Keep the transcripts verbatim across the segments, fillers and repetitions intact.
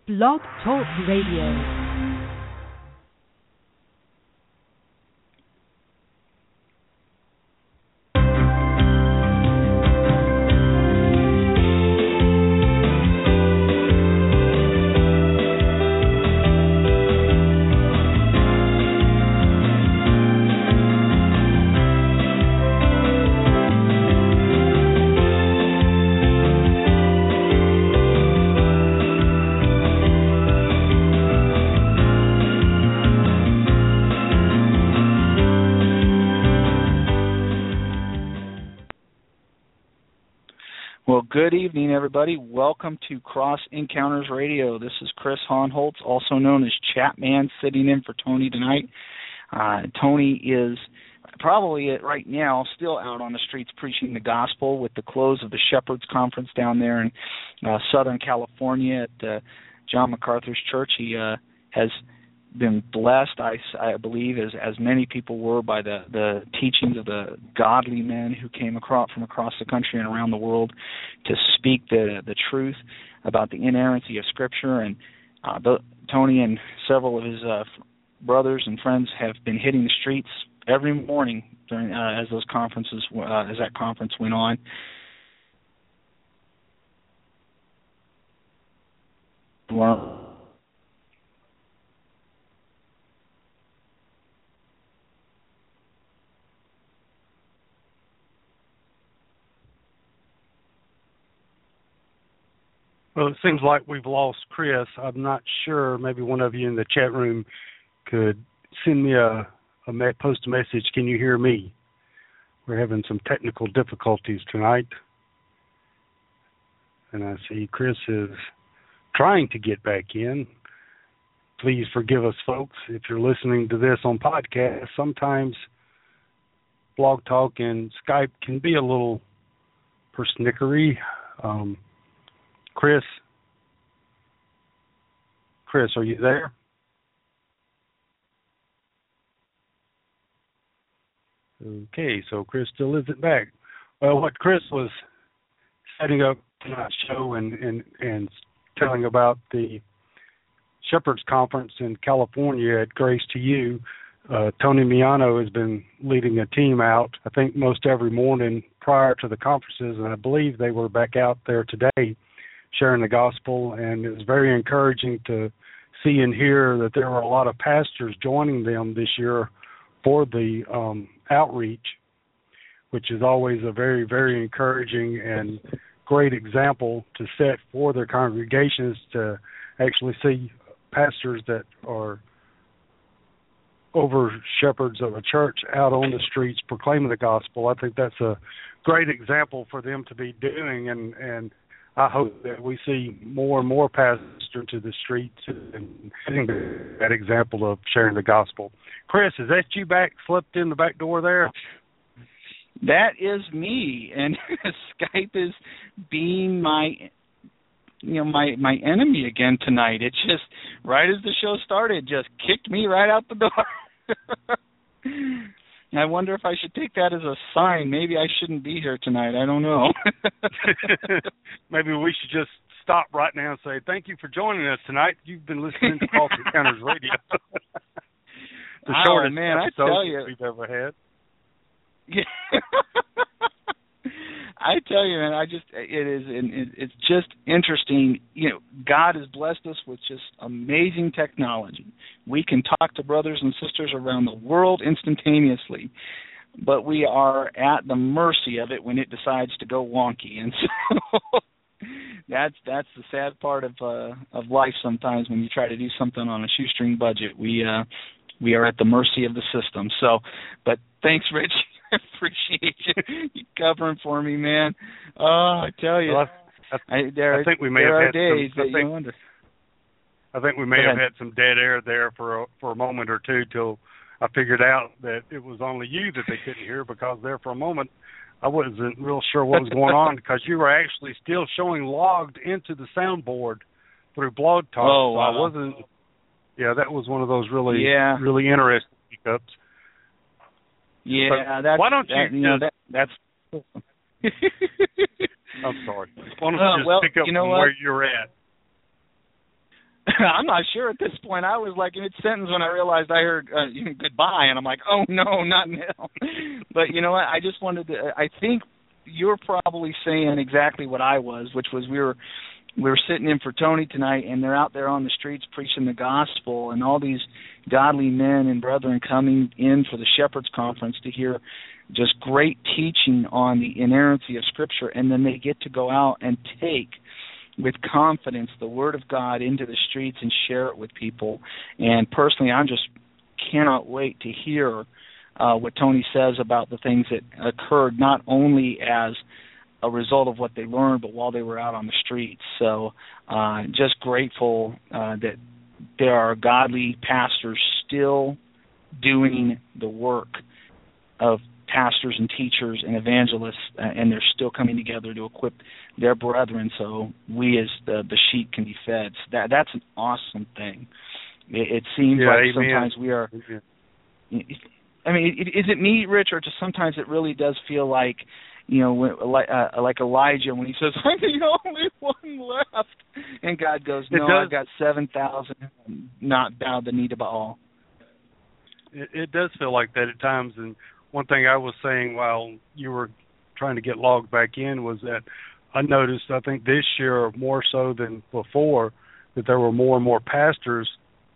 Blog Talk Radio. Well, good evening, everybody. Welcome to Cross Encounters Radio. This is Chris Honholtz, also known as Chatman, sitting in for Tony tonight. Uh, Tony is probably right now still out on the streets preaching the gospel with the close of the Shepherds Conference down there in uh, Southern California at uh, John MacArthur's church. He uh, has been blessed, I, I believe, as as many people were, by the, the teachings of the godly men who came across from across the country and around the world to speak the the truth about the inerrancy of Scripture. And uh, the, Tony and several of his uh, brothers and friends have been hitting the streets every morning during uh, as those conferences uh, as that conference went on. Well, Well, it seems like we've lost Chris. I'm not sure. Maybe one of you in the chat room could send me a, a me- post a message. Can you hear me? We're having some technical difficulties tonight. And I see Chris is trying to get back in. Please forgive us, folks, if you're listening to this on podcast. Sometimes Blog Talk and Skype can be a little persnickety. Um Chris, Chris, are you there? Okay, so Chris still isn't back. Well, what Chris was setting up tonight's show and, and, and telling about the Shepherds Conference in California at Grace to You, uh, Tony Miano has been leading a team out, I think, most every morning prior to the conferences, and I believe they were back out there today sharing the gospel, and it was very encouraging to see and hear that there were a lot of pastors joining them this year for the um, outreach, which is always a very, very encouraging and great example to set for their congregations, to actually see pastors that are over shepherds of a church out on the streets proclaiming the gospel. I think that's a great example for them to be doing, and, and I hope that we see more and more pastors to the streets and setting that example of sharing the gospel. Chris, is that you back, slipped in the back door there? That is me, and Skype is being my, you know, my my enemy again tonight. It just, right as the show started, just kicked me right out the door. I wonder if I should take that as a sign. Maybe I shouldn't be here tonight. I don't know. Maybe we should just stop right now and say, thank you for joining us tonight. You've been listening to Cross Encounters Radio. The oh, shortest man, I episode tell you. we've ever had. Yeah. I tell you, man, I just, it is, it's just interesting. You know, God has blessed us with just amazing technology. We can talk to brothers and sisters around the world instantaneously, but we are at the mercy of it when it decides to go wonky. And so that's that's the sad part of uh, of life sometimes when you try to do something on a shoestring budget. We uh, we are at the mercy of the system. So, but thanks, Rich. I appreciate you, you covering for me, man. Oh, I tell you, well, I, I, I, there, I think we may there have are had days some, that I think, you wonder. I think we may Go have ahead. had some dead air there for a, for a moment or two till I figured out that it was only you that they couldn't hear, because there for a moment I wasn't real sure what was going on, because you were actually still showing logged into the soundboard through Blog Talk. Oh, so wow. I wasn't. Yeah, that was one of those really, yeah. really interesting pickups. Yeah, that's, why don't you, that, you know, that, that's... I'm sorry. Why don't you Uh, just well, pick up you know from what? where you're at? I'm not sure at this point. I was like in mid-sentence when I realized I heard uh, you know, goodbye, and I'm like, oh, no, not now. But you know what? I just wanted to – I think you're probably saying exactly what I was, which was we were we were sitting in for Tony tonight, and they're out there on the streets preaching the gospel, and all these godly men and brethren coming in for the Shepherds Conference to hear just great teaching on the inerrancy of Scripture, and then they get to go out and take – with confidence the Word of God into the streets and share it with people. And personally, I just cannot wait to hear uh, what Tony says about the things that occurred not only as a result of what they learned, but while they were out on the streets. So uh, just grateful uh, that there are godly pastors still doing the work of pastors and teachers and evangelists, uh, and they're still coming together to equip their brethren so we as the, the sheep can be fed. So that that's an awesome thing. It, it seems yeah, like amen. sometimes we are. I mean, it, is it me, Rich, or just sometimes it really does feel like, you know, when, like, uh, like Elijah when he says, "I'm the only one left," and God goes, "No, I've got seven thousand not bowed the knee to Baal." It, it does feel like that at times, and one thing I was saying while you were trying to get logged back in was that I noticed, I think this year more so than before, that there were more and more pastors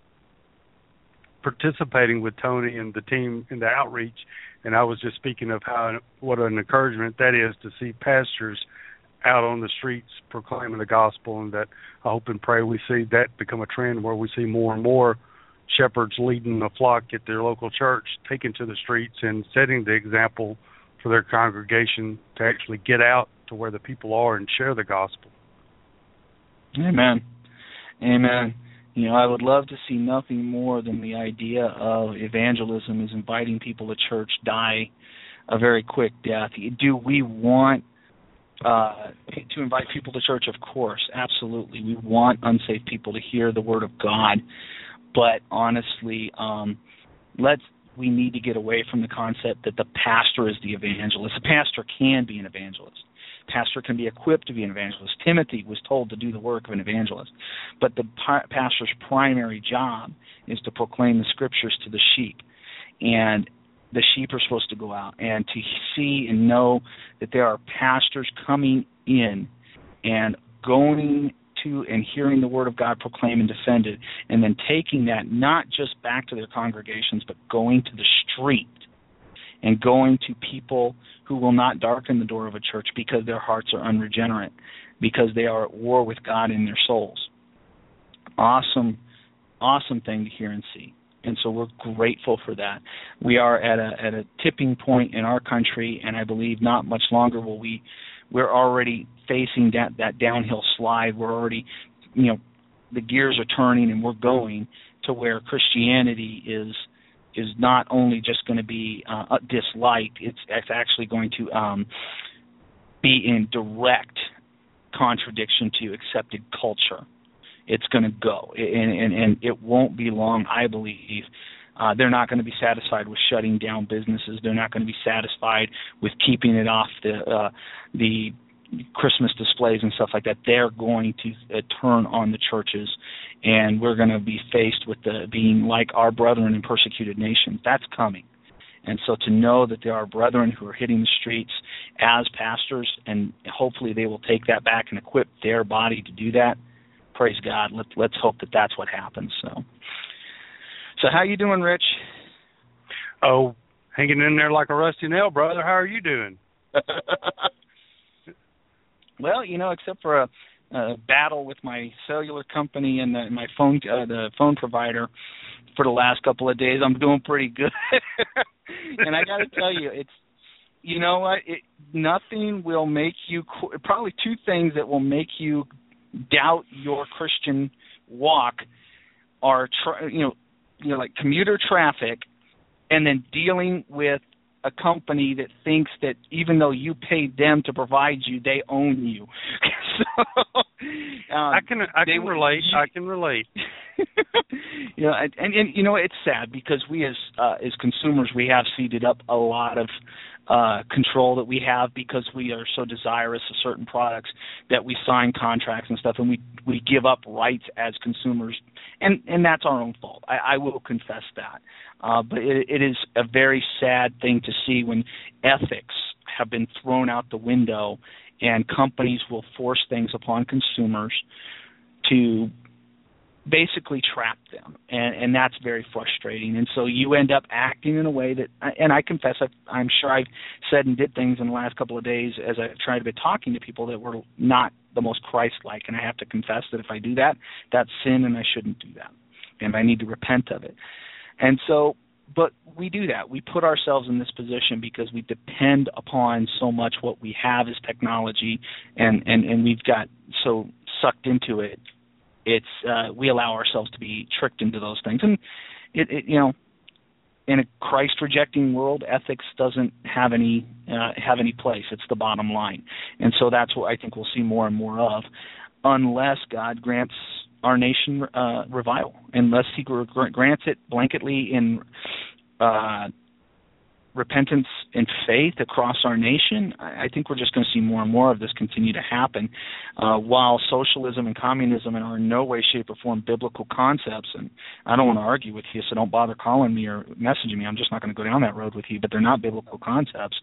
participating with Tony and the team in the outreach. And I was just speaking of how what an encouragement that is to see pastors out on the streets proclaiming the gospel, and that I hope and pray we see that become a trend where we see more and more shepherds leading the flock at their local church, taking to the streets and setting the example for their congregation to actually get out to where the people are and share the gospel. Amen. Amen. You know, I would love to see nothing more than the idea of evangelism is inviting people to church die a very quick death. Do we want uh, to invite people to church? Of course, absolutely. We want unsaved people to hear the word of God. But honestly, um, let's we need to get away from the concept that the pastor is the evangelist. A pastor can be an evangelist. A pastor can be equipped to be an evangelist. Timothy was told to do the work of an evangelist. But the pa- pastor's primary job is to proclaim the Scriptures to the sheep. And the sheep are supposed to go out and to see and know that there are pastors coming in and going to and hearing the word of God proclaimed and defended, and then taking that not just back to their congregations, but going to the street and going to people who will not darken the door of a church because their hearts are unregenerate, because they are at war with God in their souls. Awesome, awesome thing to hear and see. And so we're grateful for that. We are at a at a tipping point in our country, and I believe not much longer will we we're already facing that, that downhill slide. We're already, you know, the gears are turning, and we're going to where Christianity is is not only just going to be uh, disliked, it's, it's actually going to um, be in direct contradiction to accepted culture. It's going to go, and, and, and it won't be long, I believe. Uh, they're not going to be satisfied with shutting down businesses. They're not going to be satisfied with keeping it off the uh, the Christmas displays and stuff like that. They're going to uh, turn on the churches, and we're going to be faced with the, being like our brethren in persecuted nations. That's coming. And so to know that there are brethren who are hitting the streets as pastors, and hopefully they will take that back and equip their body to do that, praise God. Let, let's hope that that's what happens. So. So how you doing, Rich? Oh, hanging in there like a rusty nail, brother. How are you doing? Well, you know, except for a, a battle with my cellular company and the, my phone, uh, the phone provider for the last couple of days, I'm doing pretty good. And I got to tell you, it's, you know what? It, nothing will make you, probably two things that will make you doubt your Christian walk are, you know, you know, like commuter traffic, and then dealing with a company that thinks that even though you paid them to provide you, they own you. so, um, I can I they, can relate. You, I can relate. you know, and, and, and you know, it's sad because we as uh, as consumers, we have ceded up a lot of uh, control that we have because we are so desirous of certain products that we sign contracts and stuff, and we, we give up rights as consumers, and, and that's our own fault. I, I will confess that. Uh, but it, it is a very sad thing to see when ethics have been thrown out the window and companies will force things upon consumers to basically trap them, and, and that's very frustrating. And so you end up acting in a way that, and I confess, I've, I'm sure I've said and did things in the last couple of days as I've tried to be talking to people that were not the most Christ-like, and I have to confess that if I do that, that's sin, and I shouldn't do that, and I need to repent of it. And so, but we do that. We put ourselves in this position because we depend upon so much what we have as technology, and, and, and we've got so sucked into it. It's uh, we allow ourselves to be tricked into those things, and it, it you know, in a Christ-rejecting world, ethics doesn't have any uh, have any place. It's the bottom line, and so that's what I think we'll see more and more of, unless God grants our nation uh, revival, unless He grants it blanketly in uh, repentance and faith across our nation. I think we're just going to see more and more of this continue to happen. Uh, while socialism and communism are in no way, shape, or form biblical concepts, and I don't want to argue with you, so don't bother calling me or messaging me. I'm just not going to go down that road with you, but they're not biblical concepts.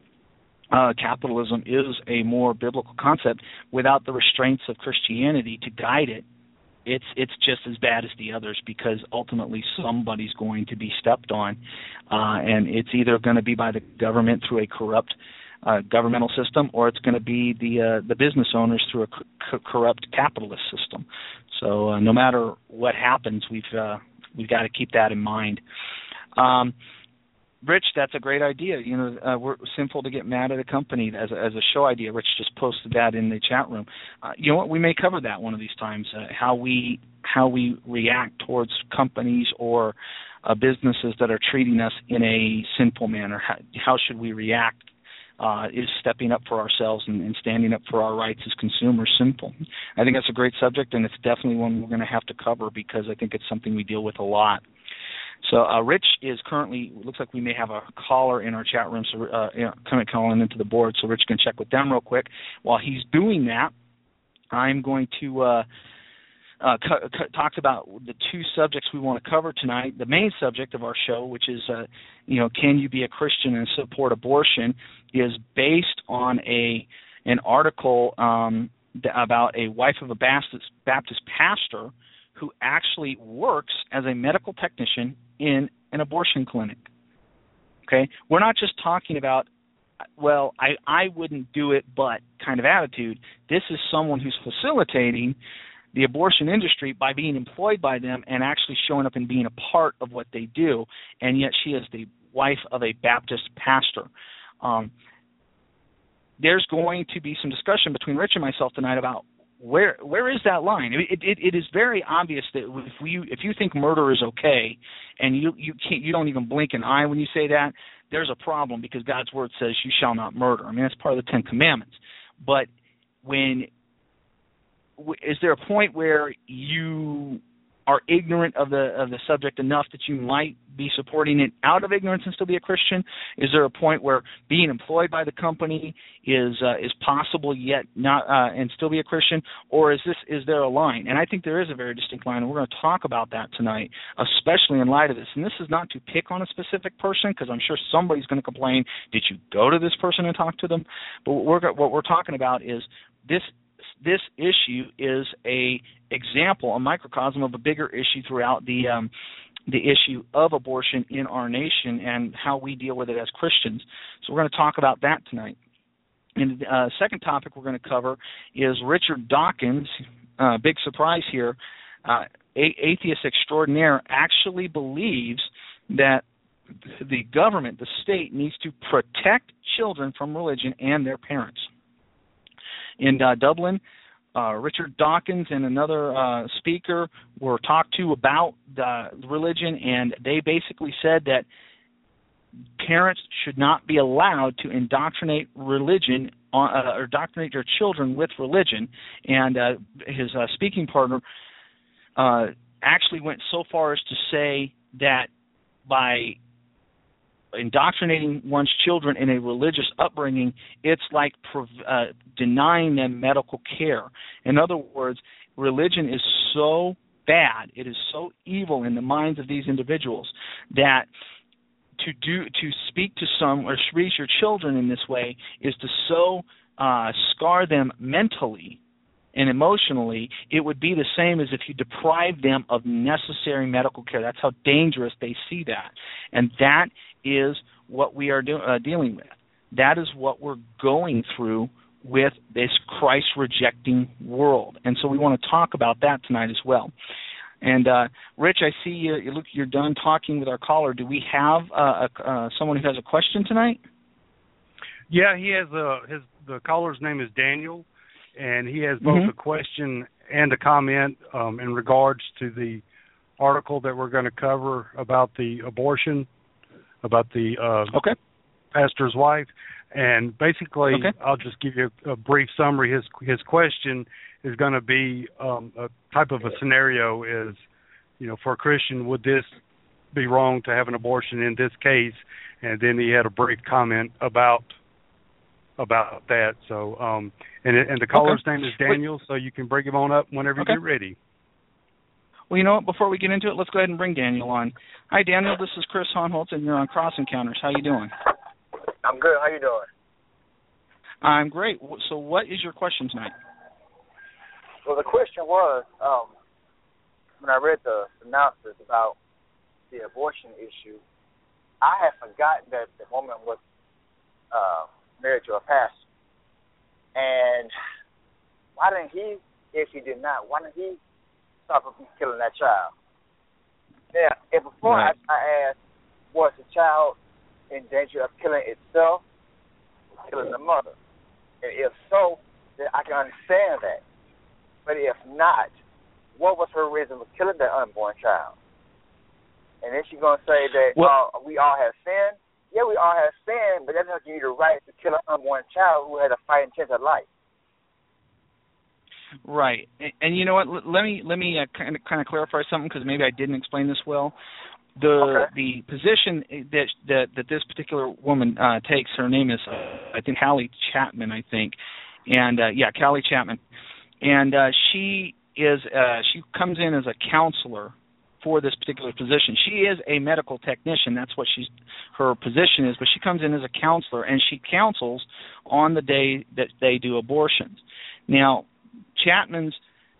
Uh, capitalism is a more biblical concept without the restraints of Christianity to guide it. It's it's just as bad as the others because ultimately somebody's going to be stepped on, uh, and it's either going to be by the government through a corrupt uh, governmental system, or it's going to be the uh, the business owners through a c- corrupt capitalist system. So uh, no matter what happens, we've uh, we've got to keep that in mind. Um, Rich, that's a great idea. You know, uh, we're sinful to get mad at a company as a, as a show idea. Rich just posted that in the chat room. Uh, you know what? We may cover that one of these times. Uh, how we how we react towards companies or uh, businesses that are treating us in a sinful manner. How, how should we react? Uh, is stepping up for ourselves and, and standing up for our rights as consumers sinful? I think that's a great subject, and it's definitely one we're going to have to cover because I think it's something we deal with a lot. So uh, Rich is currently, looks like we may have a caller in our chat room, so uh, you know, kind of calling into the board, so Rich can check with them real quick. While he's doing that, I'm going to uh, uh, cu- cu- talk about the two subjects we want to cover tonight. The main subject of our show, which is, uh, you know, can you be a Christian and support abortion, is based on a an article um, about a wife of a Baptist, Baptist pastor who actually works as a medical technician in an abortion clinic. Okay? We're not just talking about, well, I, I wouldn't do it, but kind of attitude. This is someone who's facilitating the abortion industry by being employed by them and actually showing up and being a part of what they do, and yet she is the wife of a Baptist pastor. Um, there's going to be some discussion between Rich and myself tonight about Where where is that line? It, it it is very obvious that if we if you think murder is okay, and you you can't you don't even blink an eye when you say that, there's a problem because God's word says you shall not murder. I mean that's part of the Ten Commandments. But when is there a point where you are ignorant of the of the subject enough that you might be supporting it out of ignorance and still be a Christian? Is there a point where being employed by the company is uh, is possible yet not uh, and still be a Christian, or is this is there a line? And I think there is a very distinct line, and we're going to talk about that tonight, especially in light of this. And this is not to pick on a specific person because I'm sure somebody's going to complain. Did you go to this person and talk to them? But what we're what we're talking about is this. This issue is a example, a microcosm of a bigger issue throughout the um, the issue of abortion in our nation and how we deal with it as Christians. So we're going to talk about that tonight. And the uh, second topic we're going to cover is Richard Dawkins. Uh, big surprise here. Uh, a- atheist extraordinaire actually believes that the government, the state, needs to protect children from religion and their parents. In uh, Dublin, uh, Richard Dawkins and another uh, speaker were talked to about the religion, and they basically said that parents should not be allowed to indoctrinate religion on, uh, or indoctrinate their children with religion. And uh, his uh, speaking partner uh, actually went so far as to say that by indoctrinating one's children in a religious upbringing, it's like uh, denying them medical care. In other words, religion is so bad, it is so evil in the minds of these individuals that to do to speak to some or reach your children in this way is to so uh, scar them mentally and emotionally. It would be the same as if you deprive them of necessary medical care. That's how dangerous they see that. And that is what we are do, uh, dealing with. That is what we're going through with this Christ-rejecting world. And so we want to talk about that tonight as well. And uh, Rich, I see you. You look, you're done talking with our caller. Do we have uh, a, uh, someone who has a question tonight? Yeah, he has a his the caller's name is Daniel, and he has both mm-hmm. a question and a comment um, in regards to the article that we're going to cover about the abortion, about the uh, okay. pastor's wife. And basically, okay. I'll just give you a, a brief summary. His his question is going to be um, a type of a scenario is, you know, for a Christian, would this be wrong to have an abortion in this case? And then he had a brief comment about about that. So, um, and and the caller's okay. name is Daniel, so you can bring him on up whenever okay. you're ready. Well, you know what? Before we get into it, let's go ahead and bring Daniel on. Hi, Daniel. This is Chris Honholtz, and you're on Cross Encounters. How you doing? I'm good. How you doing? I'm great. So what is your question tonight? Well, the question was, um, when I read the synopsis about the abortion issue, I had forgotten that the woman was uh, married to a pastor. And why didn't he, if he did not, why didn't he stop her from killing that child? Now, if before right. I, I asked, was the child in danger of killing itself, killing the mother? And if so, then I can understand that. But if not, what was her reason for killing that unborn child? And then she's going to say that well, uh, we all have sinned. Yeah, we all have sinned, but that doesn't give you the right to kill an unborn child who had a fighting chance of life. Right. And, and you know what? Let me let me uh, kind of kind of clarify something, because maybe I didn't explain this well. The okay. the position that that that this particular woman uh, takes, her name is uh, I think Callie Chapman, I think, and uh, yeah, Callie Chapman, and uh, she is uh, she comes in as a counselor for this particular position. She is a medical technician. That's what she's her position is, but she comes in as a counselor, and she counsels on the day that they do abortions. Now, Chapman's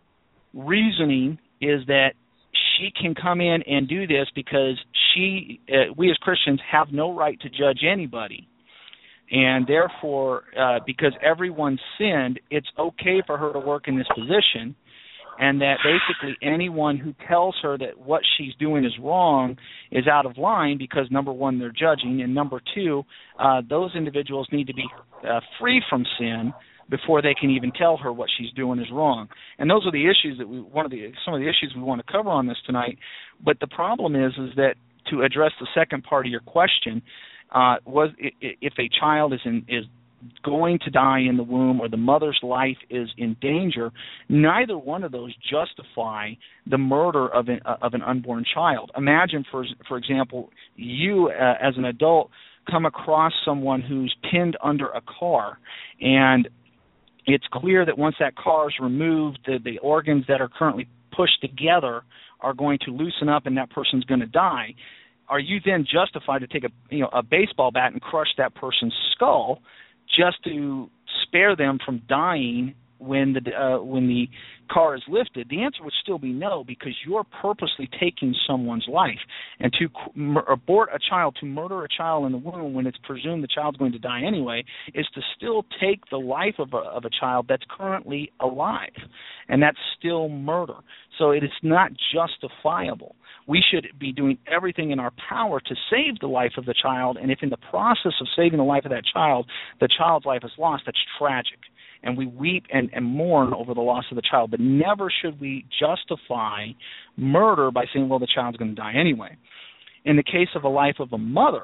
reasoning is that she can come in and do this because she, uh, we as Christians have no right to judge anybody. And therefore, uh, because everyone sinned, it's okay for her to work in this position, and that basically anyone who tells her that what she's doing is wrong is out of line because, number one, they're judging, and number two, uh, those individuals need to be uh, free from sin before they can even tell her what she's doing is wrong. And those are the issues that we one of the some of the issues we want to cover on this tonight. But the problem is is that to address the second part of your question, uh, was if a child is in, is going to die in the womb or the mother's life is in danger, neither one of those justify the murder of an of an unborn child. Imagine, for for example, you uh, as an adult come across someone who's pinned under a car, and it's clear that once that car is removed, the, the organs that are currently pushed together are going to loosen up and that person's going to die. Are you then justified to take a you know a baseball bat and crush that person's skull just to spare them from dying when the uh, when the car is lifted? The answer would still be no, because you're purposely taking someone's life. And to m- abort a child, to murder a child in the womb when it's presumed the child's going to die anyway, is to still take the life of a, of a child that's currently alive. And that's still murder. So it is not justifiable. We should be doing everything in our power to save the life of the child, and if in the process of saving the life of that child, the child's life is lost, that's tragic. And we weep and, and mourn over the loss of the child, but never should we justify murder by saying, well, the child's going to die anyway. In the case of a life of a mother,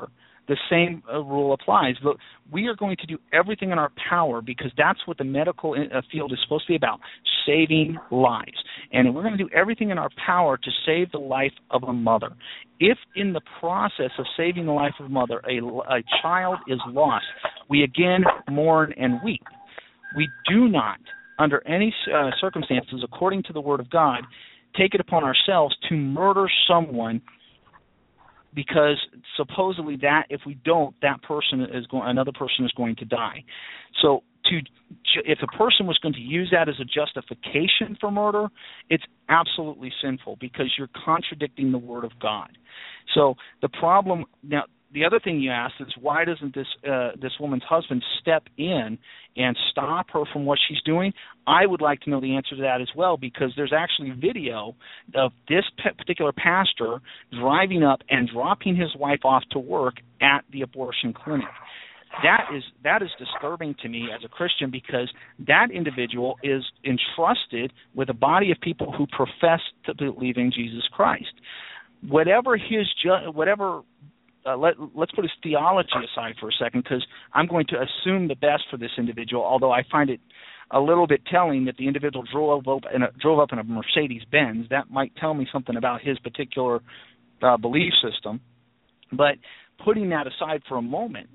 the same uh, rule applies. But we are going to do everything in our power, because that's what the medical in, uh, field is supposed to be about, saving lives. And we're going to do everything in our power to save the life of a mother. If in the process of saving the life of a mother, a, a child is lost, we again mourn and weep. We do not, under any uh, circumstances, according to the Word of God, take it upon ourselves to murder someone, because supposedly that if we don't, that person is going, another person is going to die. So to if a person was going to use that as a justification for murder, it's absolutely sinful, because you're contradicting the Word of God. So the problem now. The other thing you asked is, why doesn't this uh, this woman's husband step in and stop her from what she's doing? I would like to know the answer to that as well, because there's actually video of this particular pastor driving up and dropping his wife off to work at the abortion clinic. That is that is disturbing to me as a Christian, because that individual is entrusted with a body of people who profess to believe in Jesus Christ. Whatever his ju- whatever. Uh, let, let's put his theology aside for a second, because I'm going to assume the best for this individual, although I find it a little bit telling that the individual drove up in a, drove up in a Mercedes-Benz. That might tell me something about his particular uh, belief system. But putting that aside for a moment,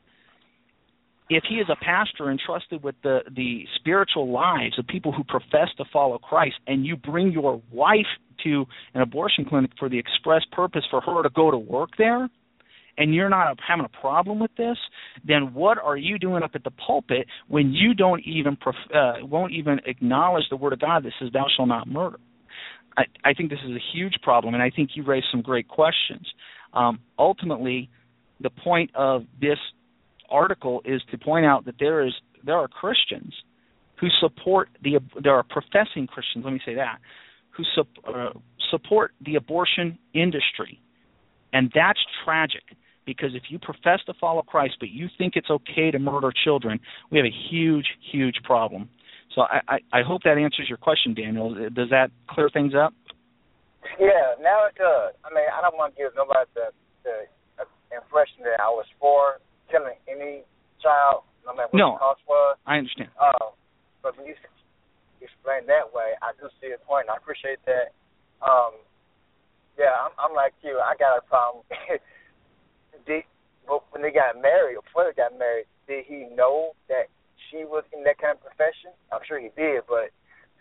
if he is a pastor entrusted with the, the spiritual lives of people who profess to follow Christ, and you bring your wife to an abortion clinic for the express purpose for her to go to work there, and you're not having a problem with this, then what are you doing up at the pulpit when you don't even uh, won't even acknowledge the Word of God that says, "Thou shalt not murder"? I, I think this is a huge problem, and I think you raised some great questions. Um, ultimately, the point of this article is to point out that there is there are Christians who support the there are professing Christians. Let me say that who su- uh, support the abortion industry, and that's tragic. Because if you profess to follow Christ, but you think it's okay to murder children, we have a huge, huge problem. So I, I, I hope that answers your question, Daniel. Does that clear things up? Yeah, now it does. I mean, I don't want to give nobody the, the impression that I was for killing any child, no matter what no, the cost was. I understand. Uh, but when you explain that way, I do see a point, and I appreciate that. Um, yeah, I'm, I'm like you. I got a problem. Did, when they got married, or before they got married, did he know that she was in that kind of profession? I'm sure he did, but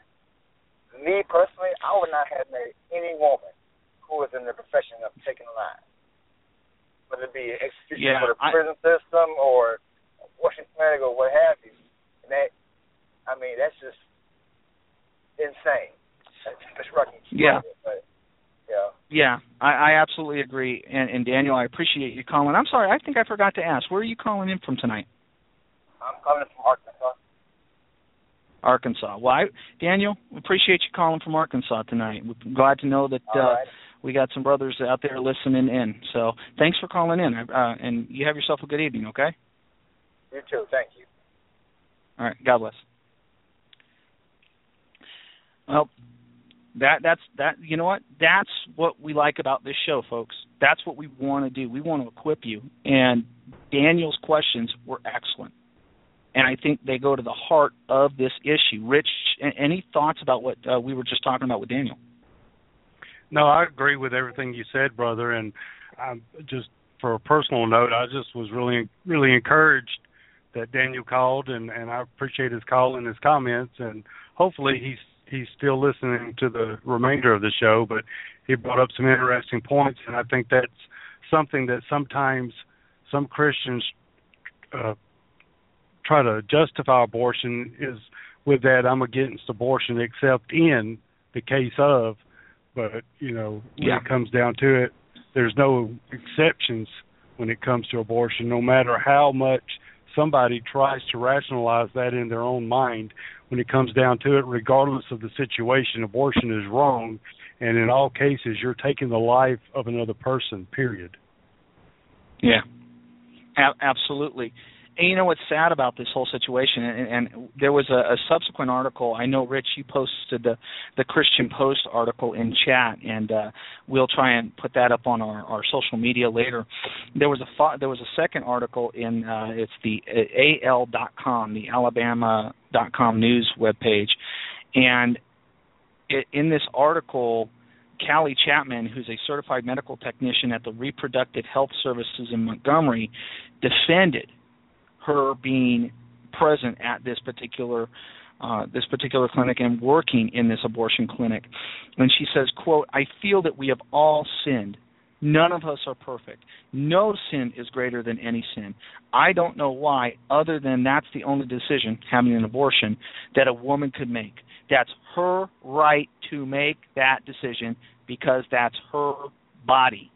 me personally, I would not have married any woman who was in the profession of taking a life, whether it be an execution yeah, for the I, prison system or Washington clinic or what have you. And that, I mean, that's just insane. That's just fucking yeah. But, yeah. Yeah, I, I absolutely agree. And, and Daniel, I appreciate you calling. I'm sorry, I think I forgot to ask. Where are you calling in from tonight? I'm calling from Arkansas. Arkansas. Well, I, Daniel, we appreciate you calling from Arkansas tonight. We're glad to know that uh, right. we got some brothers out there listening in. So thanks for calling in, uh, and you have yourself a good evening, okay? You too. Thank you. All right. God bless. Well, that that's that. You know what? That's what we like about this show, folks. That's what we want to do. We want to equip you. And Daniel's questions were excellent, and I think they go to the heart of this issue. Rich, any thoughts about what uh, we were just talking about with Daniel? No, I agree with everything you said, brother. And um, just for a personal note, I just was really, really encouraged that Daniel called, and, and I appreciate his call and his comments. And hopefully he's he's still listening to the remainder of the show. But he brought up some interesting points, and I think that's something that sometimes some Christians uh, try to justify abortion is with that I'm against abortion except in the case of. But, you know, when yeah. it comes down to it, there's no exceptions when it comes to abortion, no matter how much somebody tries to rationalize that in their own mind. When it comes down to it, regardless of the situation, abortion is wrong, and in all cases, you're taking the life of another person, period. Yeah, a- absolutely. And you know what's sad about this whole situation, and, and there was a, a subsequent article. I know, Rich, you posted the, the Christian Post article in chat, and uh, we'll try and put that up on our, our social media later. There was a there was a second article in uh, it's the A L dot com, the Alabama dot com news webpage, and it, in this article, Callie Chapman, who's a certified medical technician at the Reproductive Health Services in Montgomery, defended her being present at this particular uh, this particular clinic and working in this abortion clinic. And she says, quote, "I feel that we have all sinned. None of us are perfect. No sin is greater than any sin. I don't know why, other than that's the only decision, having an abortion, that a woman could make. That's her right to make that decision because that's her body."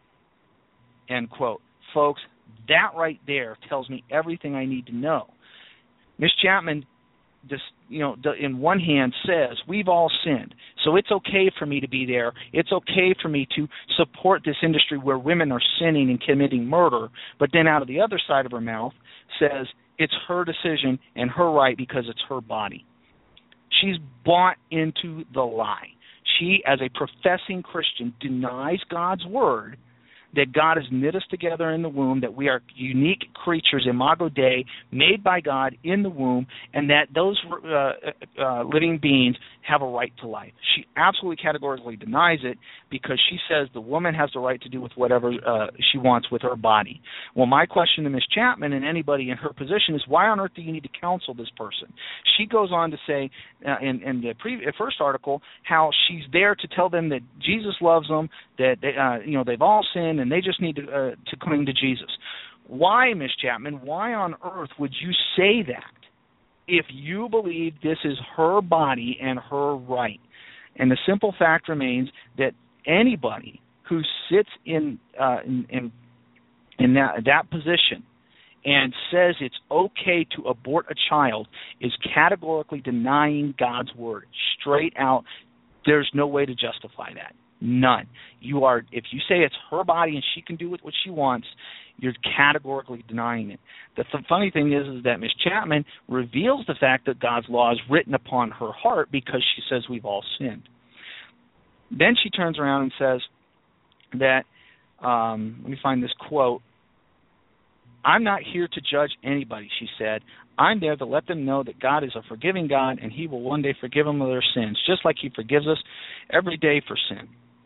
End quote. Folks, that right there tells me everything I need to know. Miz Chapman, just, you know, in one hand says, we've all sinned, so it's okay for me to be there. It's okay for me to support this industry where women are sinning and committing murder. But then out of the other side of her mouth says it's her decision and her right because it's her body. She's bought into the lie. She, as a professing Christian, denies God's word, that God has knit us together in the womb, that we are unique creatures, imago Dei, made by God in the womb, and that those uh, uh, living beings have a right to life. She absolutely categorically denies it because she says the woman has the right to do with whatever uh, she wants with her body. Well, my question to Miz Chapman and anybody in her position is, why on earth do you need to counsel this person? She goes on to say uh, in, in the pre- first article how she's there to tell them that Jesus loves them, that they, uh, you know they've all sinned, and they just need to uh, to cling to Jesus. Why, Miz Chapman, why on earth would you say that if you believe this is her body and her right? And the simple fact remains that anybody who sits in uh, in, in, in that, that position and says it's okay to abort a child is categorically denying God's word. Straight out, there's no way to justify that. None. You are, if you say it's her body and she can do with what she wants, you're categorically denying it. The th- funny thing is, is that Miz Chapman reveals the fact that God's law is written upon her heart because she says we've all sinned. Then she turns around and says that, um, let me find this quote, "I'm not here to judge anybody," she said. "I'm there to let them know that God is a forgiving God and he will one day forgive them of their sins, just like he forgives us every day for sin."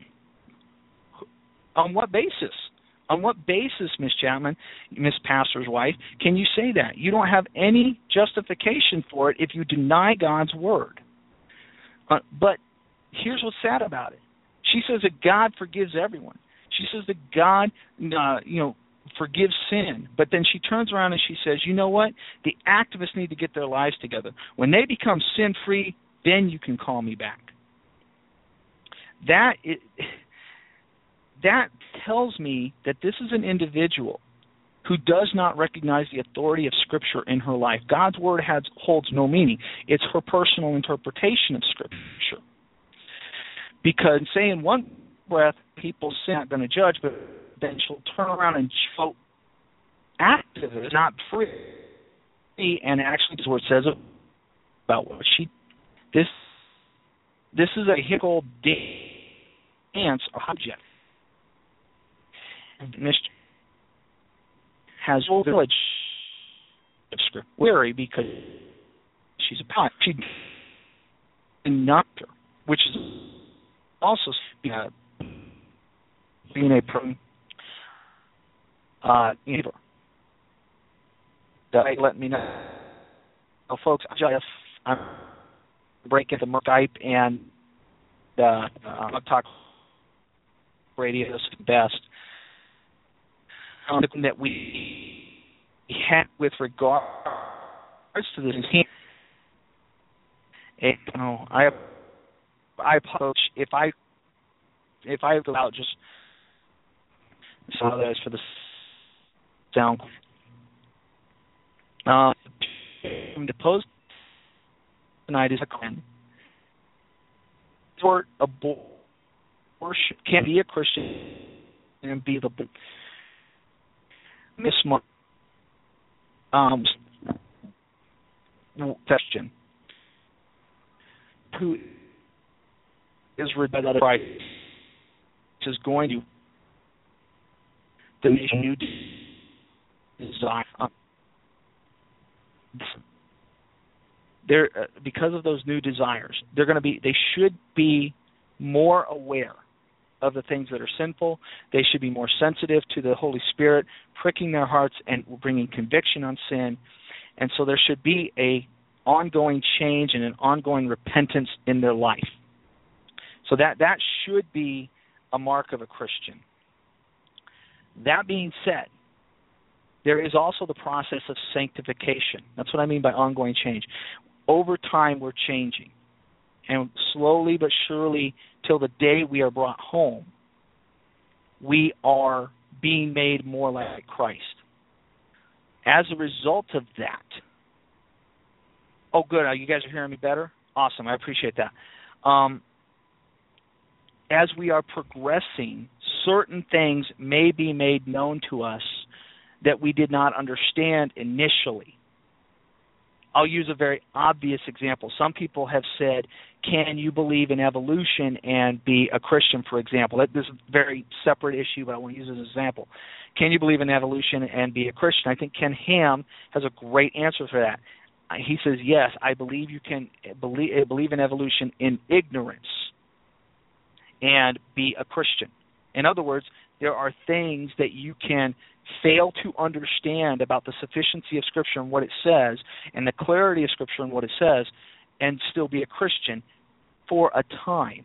On what basis? On what basis, Miz Chapman, Miz Pastor's wife, can you say that? You don't have any justification for it if you deny God's word. Uh, but here's what's sad about it. She says that God forgives everyone. She says that God, uh, you know, forgives sin. But then she turns around and she says, you know what? The activists need to get their lives together. When they become sin-free, then you can call me back. That is... That tells me that this is an individual who does not recognize the authority of Scripture in her life. God's word has, holds no meaning. It's her personal interpretation of Scripture. Because say in one breath, people say not going to judge, but then she'll turn around and quote activists, not free, and actually this is what it says about what she. This this is a hickle dance object. Mister has a village of script weary because she's a pilot. She not her, which is also uh, being a pro uh neighbor. That let me know. Oh, folks, I'm breaking the Skype and uh, uh, talk radio is the best. Um, that we had with regards to this, you know, I I approach if I if I go out just so that's for the sound. Uh, the post tonight is a Christian. Toward abortion can't be a Christian and be the. Miss Mar- um, question, who is rebellious by Christ is going to the new desire. Um, they're uh, because of those new desires, they're going to be. They should be more aware of the things that are sinful. They should be more sensitive to the Holy Spirit pricking their hearts and bringing conviction on sin. And so there should be a ongoing change and an ongoing repentance in their life. So that that should be a mark of a Christian. That being said, there is also the process of sanctification. That's what I mean by ongoing change. Over time, we're changing. And slowly but surely, till the day we are brought home, we are being made more like Christ. As a result of that, oh, good, you guys are hearing me better? Awesome, I appreciate that. Um, as we are progressing, certain things may be made known to us that we did not understand initially. I'll use a very obvious example. Some people have said, can you believe in evolution and be a Christian, for example? This is a very separate issue, but I want to use it as an example. Can you believe in evolution and be a Christian? I think Ken Ham has a great answer for that. He says, yes, I believe you can believe, believe in evolution in ignorance and be a Christian. In other words, there are things that you can fail to understand about the sufficiency of Scripture and what it says, and the clarity of Scripture and what it says, and still be a Christian for a time.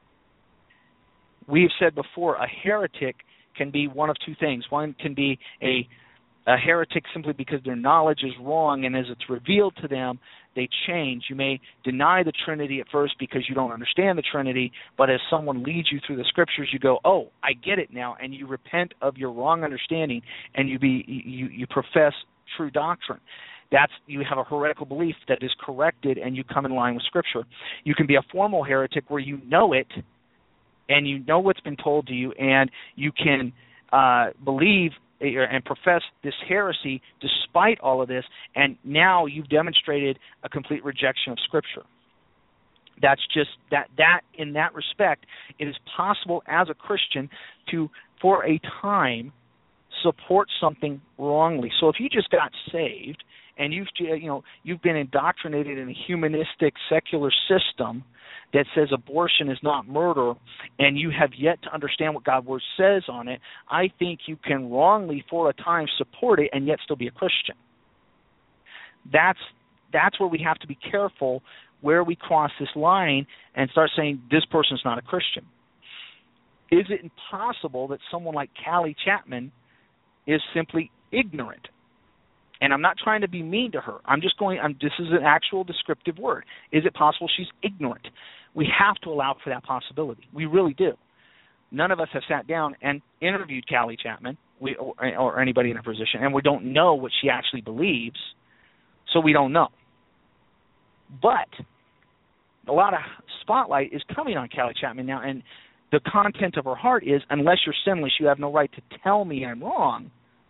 We've said before, a heretic can be one of two things. One can be a a heretic simply because their knowledge is wrong, and as it's revealed to them, they change. You may deny the Trinity at first because you don't understand the Trinity, but as someone leads you through the Scriptures, you go, oh, I get it now, and you repent of your wrong understanding, and you be you, you profess true doctrine. That's, you have a heretical belief that is corrected, and you come in line with Scripture. You can be a formal heretic where you know it, and you know what's been told to you, and you can uh, believe and profess this heresy despite all of this, and now you've demonstrated a complete rejection of Scripture. That's just that that in that respect, it is possible as a Christian to, for a time, support something wrongly. So if you just got saved and you've you know you've been indoctrinated in a humanistic secular system that says abortion is not murder, and you have yet to understand what God's Word says on it, I think you can wrongly for a time support it and yet still be a Christian. That's that's where we have to be careful where we cross this line and start saying this person's not a Christian. Is it impossible that someone like Callie Chapman is simply ignorant? And I'm not trying to be mean to her. I'm just going, I'm, this is an actual descriptive word. Is it possible she's ignorant? We have to allow for that possibility. We really do. None of us have sat down and interviewed Callie Chapman we, or, or anybody in her position, and we don't know what she actually believes, so we don't know. But a lot of spotlight is coming on Callie Chapman now, and the content of her heart is, unless you're sinless, you have no right to tell me I'm wrong.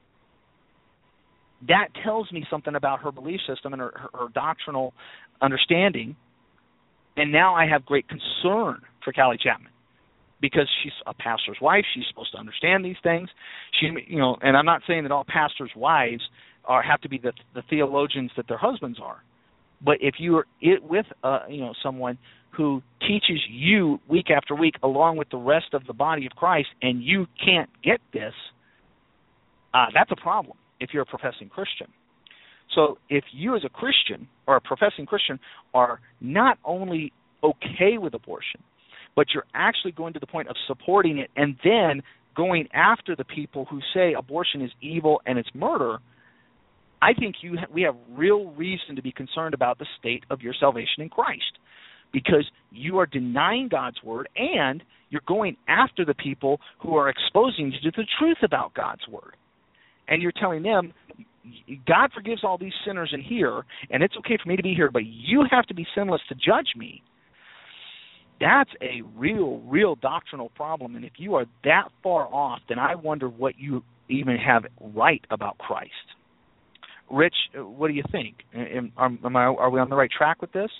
That tells me something about her belief system and her, her, her doctrinal understanding. And now I have great concern for Callie Chapman because she's a pastor's wife. She's supposed to understand these things. She, you know, and I'm not saying that all pastors' wives are have to be the, the theologians that their husbands are. But if you are it with, uh, you know, someone who teaches you week after week along with the rest of the body of Christ, and you can't get this, uh, that's a problem if you're a professing Christian. So if you as a Christian or a professing Christian are not only okay with abortion, but you're actually going to the point of supporting it and then going after the people who say abortion is evil and it's murder, I think you ha- we have real reason to be concerned about the state of your salvation in Christ, because you are denying God's Word and you're going after the people who are exposing you to the truth about God's Word. And you're telling them, God forgives all these sinners in here, and it's okay for me to be here, but you have to be sinless to judge me. That's a real, real doctrinal problem. And if you are that far off, then I wonder what you even have right about Christ. Rich, what do you think? Am, am I, are we on the right track with this?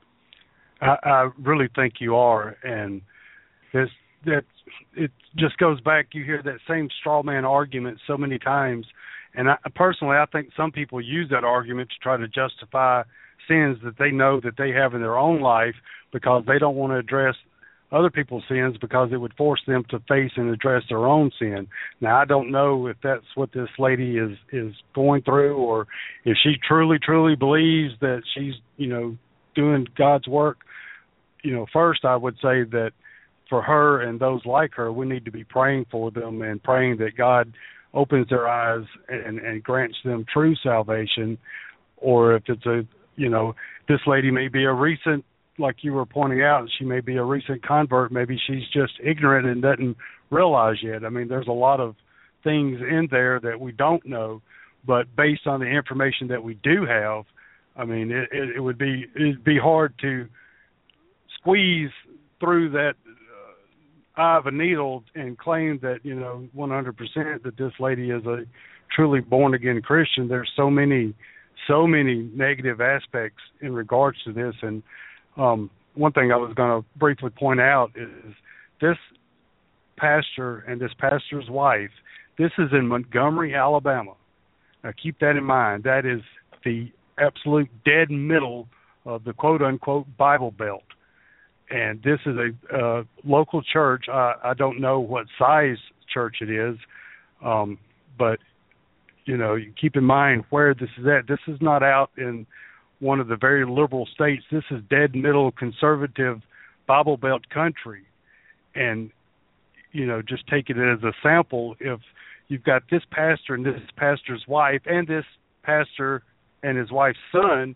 I, I really think you are, and this that it just goes back. You hear that same straw man argument so many times, and I, personally, I think some people use that argument to try to justify sins that they know that they have in their own life because they don't want to address other people's sins because it would force them to face and address their own sin. Now, I don't know if that's what this lady is is going through, or if she truly, truly believes that she's, you know, doing God's work. You know, first I would say that for her and those like her, we need to be praying for them and praying that God opens their eyes and, and grants them true salvation. Or if it's a, you know, this lady may be a recent, like you were pointing out, she may be a recent convert. Maybe she's just ignorant and doesn't realize yet. I mean, there's a lot of things in there that we don't know, but based on the information that we do have, I mean, it, it, it would be it'd be hard to squeeze through that uh, eye of a needle and claim that, you know, one hundred percent that this lady is a truly born-again Christian. There's so many, so many negative aspects in regards to this. And um, one thing I was going to briefly point out is this pastor and this pastor's wife, this is in Montgomery, Alabama. Now, keep that in mind. That is the absolute dead middle of the quote-unquote Bible Belt. And this is a uh, local church. I, I don't know what size church it is, um, but, you know, you keep in mind where this is at. This is not out in one of the very liberal states. This is dead middle conservative Bible Belt country. And, you know, just take it as a sample. If you've got this pastor and this pastor's wife and this pastor and his wife's son,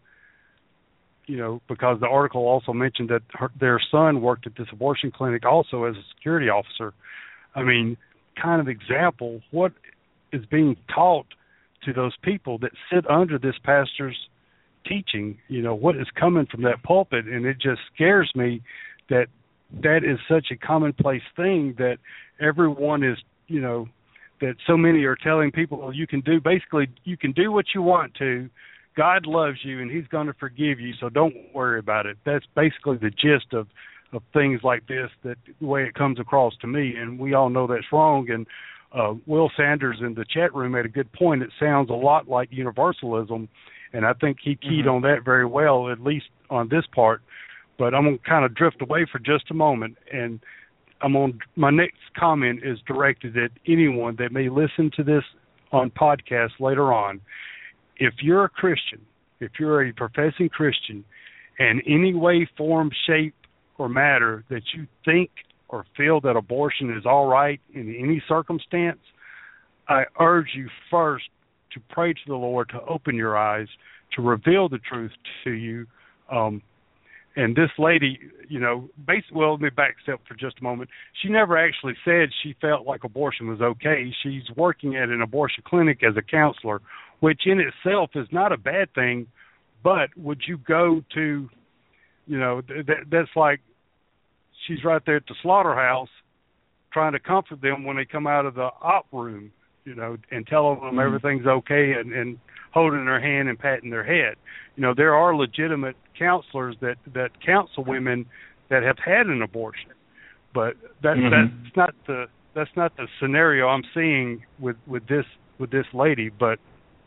you know, because the article also mentioned that her, their son worked at this abortion clinic also as a security officer. I mean, kind of example, what is being taught to those people that sit under this pastor's teaching, you know, what is coming from that pulpit. And it just scares me that that is such a commonplace thing that everyone is, you know, that so many are telling people, well, you can do, basically, you can do what you want to. God loves you, and he's going to forgive you, so don't worry about it. That's basically the gist of, of things like this, that the way it comes across to me, and we all know that's wrong. And uh, Will Sanders in the chat room made a good point. It sounds a lot like universalism, and I think he keyed mm-hmm. on that very well, at least on this part. But I'm going to kind of drift away for just a moment, and I'm on, my next comment is directed at anyone that may listen to this on podcast later on. If you're a Christian, if you're a professing Christian, and any way, form, shape, or matter that you think or feel that abortion is all right in any circumstance, I urge you first to pray to the Lord to open your eyes, to reveal the truth to you. Um, and this lady, you know, basically, well, let me back step for just a moment. She never actually said she felt like abortion was okay. She's working at an abortion clinic as a counselor, which in itself is not a bad thing, but would you go to, you know, that, that's like she's right there at the slaughterhouse trying to comfort them when they come out of the op room, you know, and telling them mm-hmm. everything's okay and, and holding their hand and patting their head. You know, there are legitimate counselors that, that counsel women that have had an abortion, but that, mm-hmm. that's not the that's not the scenario I'm seeing with, with this with this lady. But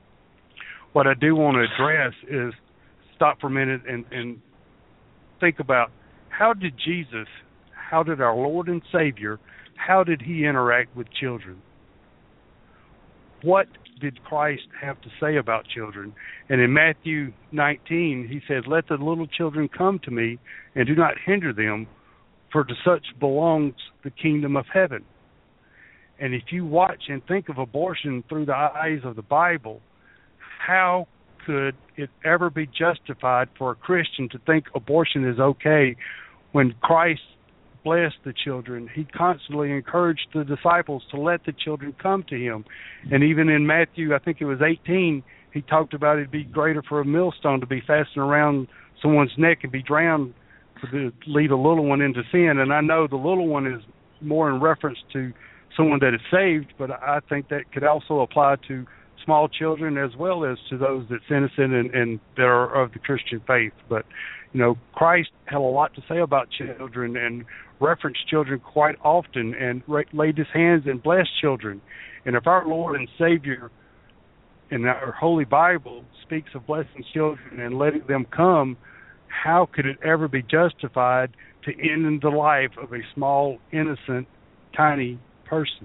what I do want to address is stop for a minute and, and think about how did Jesus, how did our Lord and Savior, how did he interact with children? What did Christ have to say about children? And in Matthew nineteen, he says, "Let the little children come to me, and do not hinder them, for to such belongs the kingdom of heaven." And if you watch and think of abortion through the eyes of the Bible, how could it ever be justified for a Christian to think abortion is okay when Christ blessed the children? He constantly encouraged the disciples to let the children come to him. And even in Matthew, I think it was eighteen, he talked about it'd be greater for a millstone to be fastened around someone's neck and be drowned to lead a little one into sin. And I know the little one is more in reference to someone that is saved, but I think that could also apply to small children as well as to those that's innocent and, and that are of the Christian faith. But, you know, Christ had a lot to say about children and referenced children quite often and ra- laid his hands and blessed children. And if our Lord and Savior in our Holy Bible speaks of blessing children and letting them come, how could it ever be justified to end in the life of a small, innocent, tiny person?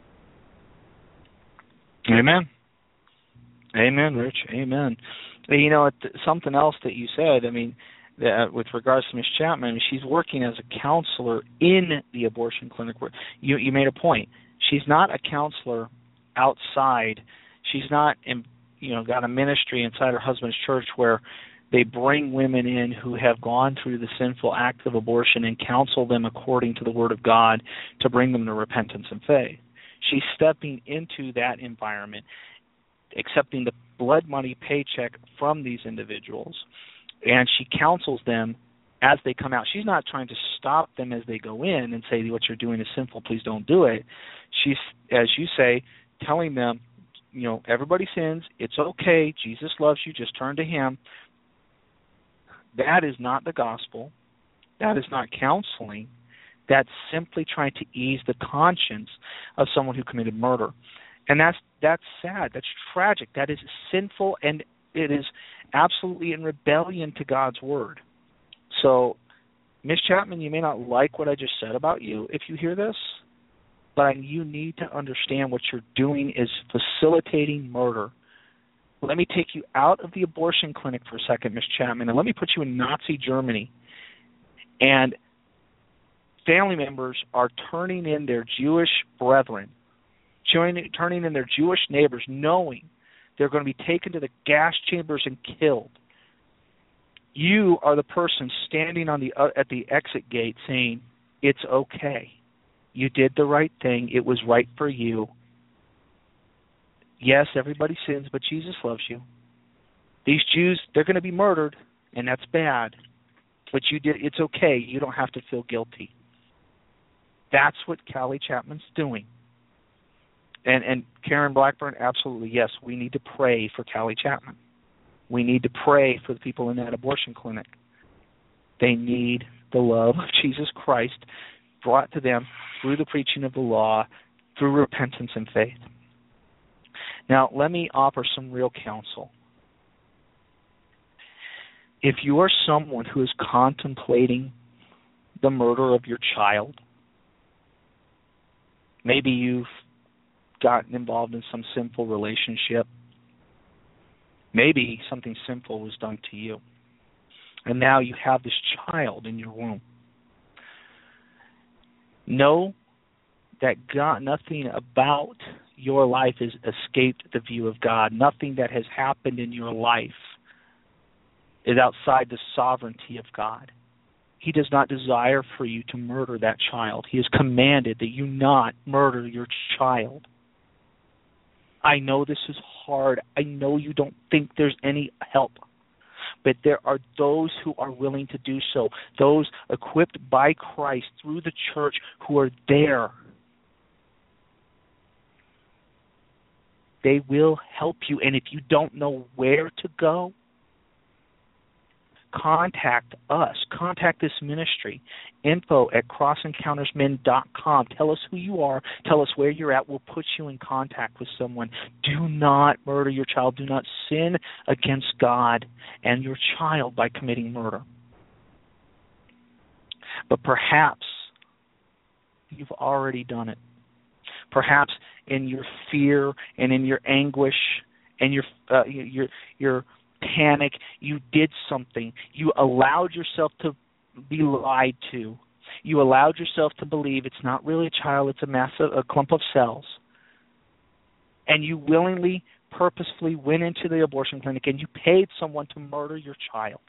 Amen. Amen, Rich. Amen. You know, something else that you said, I mean, that with regards to Miss Chapman, she's working as a counselor in the abortion clinic. You, you made a point. She's not a counselor outside. She's not, in, you know, got a ministry inside her husband's church where they bring women in who have gone through the sinful act of abortion and counsel them according to the Word of God to bring them to repentance and faith. She's stepping into that environment, accepting the blood money paycheck from these individuals, and she counsels them as they come out. She's not trying to stop them as they go in and say, what you're doing is sinful, please don't do it. She's, as you say, telling them, you know, everybody sins, it's okay, Jesus loves you, just turn to him. That is not the gospel. That is not counseling. That's simply trying to ease the conscience of someone who committed murder. And that's that's sad. That's tragic. That is sinful, and it is absolutely in rebellion to God's word. So, Miss Chapman, you may not like what I just said about you if you hear this, but you need to understand what you're doing is facilitating murder. Let me take you out of the abortion clinic for a second, Miss Chapman, and let me put you in Nazi Germany. And family members are turning in their Jewish brethren, joining, turning in their Jewish neighbors, knowing they're going to be taken to the gas chambers and killed. You are the person standing on the uh, at the exit gate saying, it's okay. You did the right thing. It was right for you. Yes, everybody sins, but Jesus loves you. These Jews, they're going to be murdered, and that's bad. But you did. It's okay. You don't have to feel guilty. That's what Callie Chapman's doing. And and Karen Blackburn, absolutely, yes, we need to pray for Callie Chapman. We need to pray for the people in that abortion clinic. They need the love of Jesus Christ brought to them through the preaching of the law, through repentance and faith. Now, let me offer some real counsel. If you are someone who is contemplating the murder of your child, maybe you've gotten involved in some sinful relationship, maybe something sinful was done to you, and now you have this child in your womb. Know that God, nothing about your life has escaped the view of God. Nothing that has happened in your life is outside the sovereignty of God. He does not desire for you to murder that child. He has commanded that you not murder your child. I know this is hard. I know you don't think there's any help. But there are those who are willing to do so, those equipped by Christ through the church who are there. They will help you. And if you don't know where to go, contact us. Contact this ministry. Info at cross encounters men dot com. Tell us who you are. Tell us where you're at. We'll put you in contact with someone. Do not murder your child. Do not sin against God and your child by committing murder. But perhaps you've already done it. Perhaps in your fear and in your anguish and your uh, your your panic, you did something. You allowed yourself to be lied to. You allowed yourself to believe it's not really a child, it's a massive a clump of cells. And you willingly, purposefully went into the abortion clinic and you paid someone to murder your child.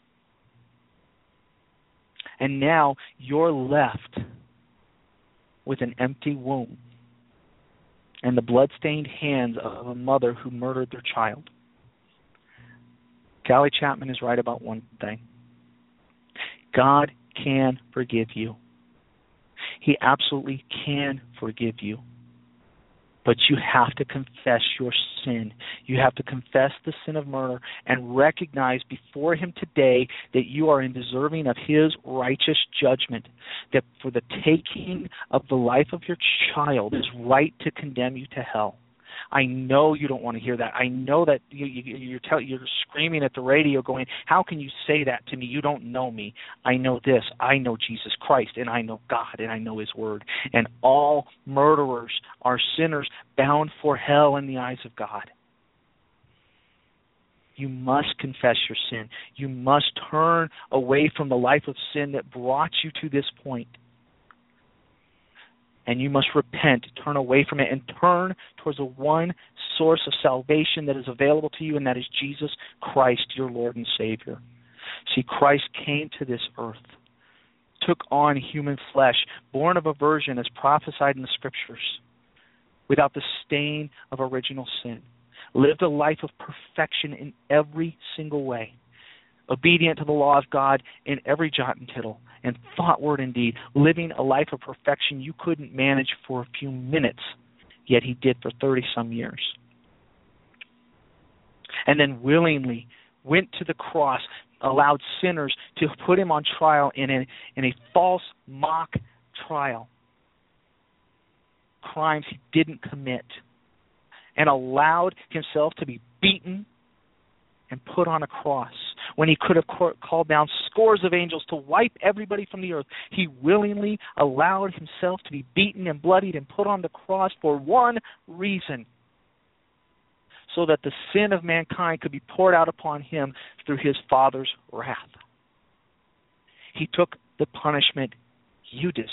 And now you're left with an empty womb and the blood-stained hands of a mother who murdered their child. Callie Chapman is right about one thing. God can forgive you. He absolutely can forgive you. But you have to confess your sin. You have to confess the sin of murder and recognize before him today that you are in deserving of his righteous judgment, that for the taking of the life of your child is right to condemn you to hell. I know you don't want to hear that. I know that you, you, you're, tell, you're screaming at the radio going, how can you say that to me? You don't know me. I know this. I know Jesus Christ, and I know God, and I know his word. And all murderers are sinners bound for hell in the eyes of God. You must confess your sin. You must turn away from the life of sin that brought you to this point. And you must repent, turn away from it, and turn towards the one source of salvation that is available to you, and that is Jesus Christ, your Lord and Savior. See, Christ came to this earth, took on human flesh, born of a virgin as prophesied in the Scriptures, without the stain of original sin, lived a life of perfection in every single way, obedient to the law of God in every jot and tittle, and thought, word, and deed, living a life of perfection you couldn't manage for a few minutes, yet he did for thirty-some years. And then willingly went to the cross, allowed sinners to put him on trial in a, in a false mock trial, crimes he didn't commit, and allowed himself to be beaten and put on a cross when he could have called down scores of angels to wipe everybody from the earth. He willingly allowed himself to be beaten and bloodied and put on the cross for one reason, so that the sin of mankind could be poured out upon him through his Father's wrath. He took the punishment you deserve.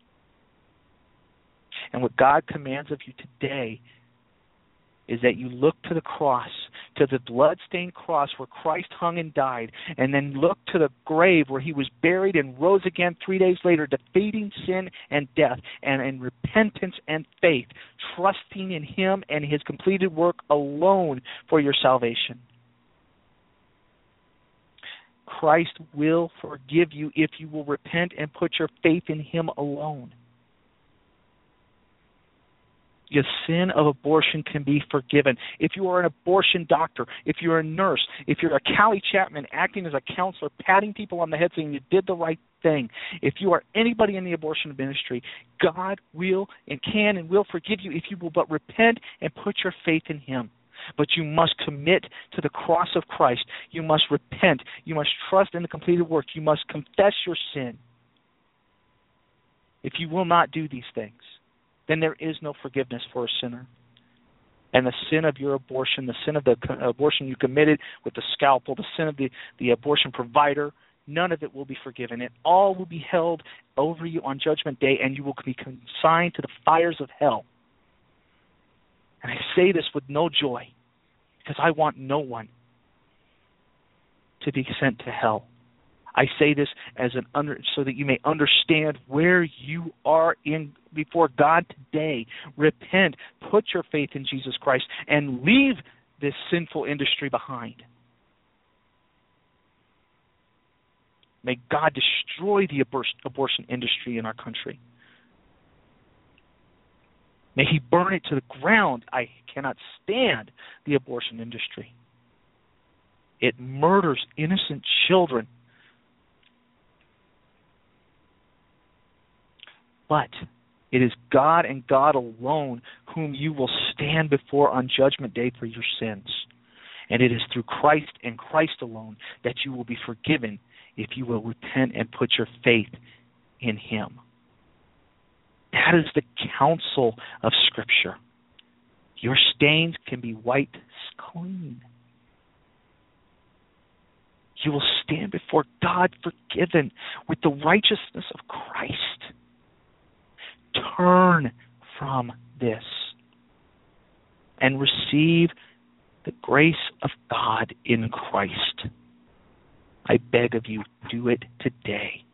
And what God commands of you today is that you look to the cross, to the blood-stained cross where Christ hung and died, and then look to the grave where he was buried and rose again three days later, defeating sin and death, and in repentance and faith, trusting in him and his completed work alone for your salvation. Christ will forgive you if you will repent and put your faith in him alone. The sin of abortion can be forgiven. If you are an abortion doctor, if you're a nurse, if you're a Callie Chapman acting as a counselor, patting people on the head saying you did the right thing, if you are anybody in the abortion ministry, God will and can and will forgive you if you will but repent and put your faith in him. But you must commit to the cross of Christ. You must repent. You must trust in the completed work. You must confess your sin. If you will not do these things, then there is no forgiveness for a sinner. And the sin of your abortion, the sin of the abortion you committed with the scalpel, the sin of the, the abortion provider, none of it will be forgiven. It all will be held over you on Judgment Day, and you will be consigned to the fires of hell. And I say this with no joy, because I want no one to be sent to hell. I say this as an under so that you may understand where you are in before God today. Repent, put your faith in Jesus Christ, and leave this sinful industry behind. May God destroy the abortion industry in our country. May he burn it to the ground. I cannot stand the abortion industry. It murders innocent children. But it is God and God alone whom you will stand before on Judgment Day for your sins. And it is through Christ and Christ alone that you will be forgiven if you will repent and put your faith in him. That is the counsel of Scripture. Your stains can be wiped clean. You will stand before God forgiven with the righteousness of Christ. Turn from this and receive the grace of God in Christ. I beg of you, do it today.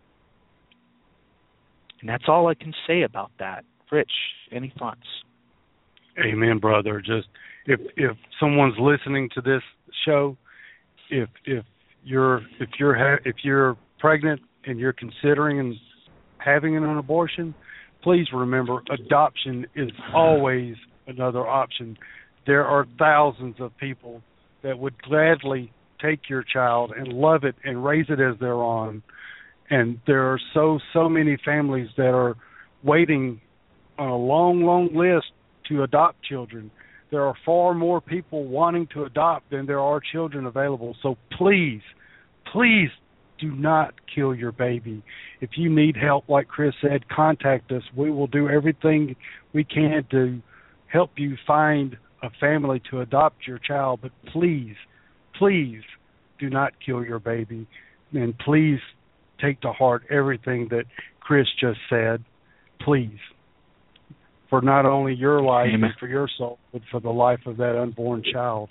And that's all I can say about that. Rich, any thoughts? Amen, brother. Just if if someone's listening to this show, if if you're if you're ha- if you're pregnant and you're considering having an abortion, please remember, adoption is always another option. There are thousands of people that would gladly take your child and love it and raise it as their own. And there are so, so many families that are waiting on a long, long list to adopt children. There are far more people wanting to adopt than there are children available. So please, please do not kill your baby. If you need help, like Chris said, contact us. We will do everything we can to help you find a family to adopt your child. But please, please do not kill your baby. And please take to heart everything that Chris just said. Please. For not only your life Amen. and for your soul, but for the life of that unborn child.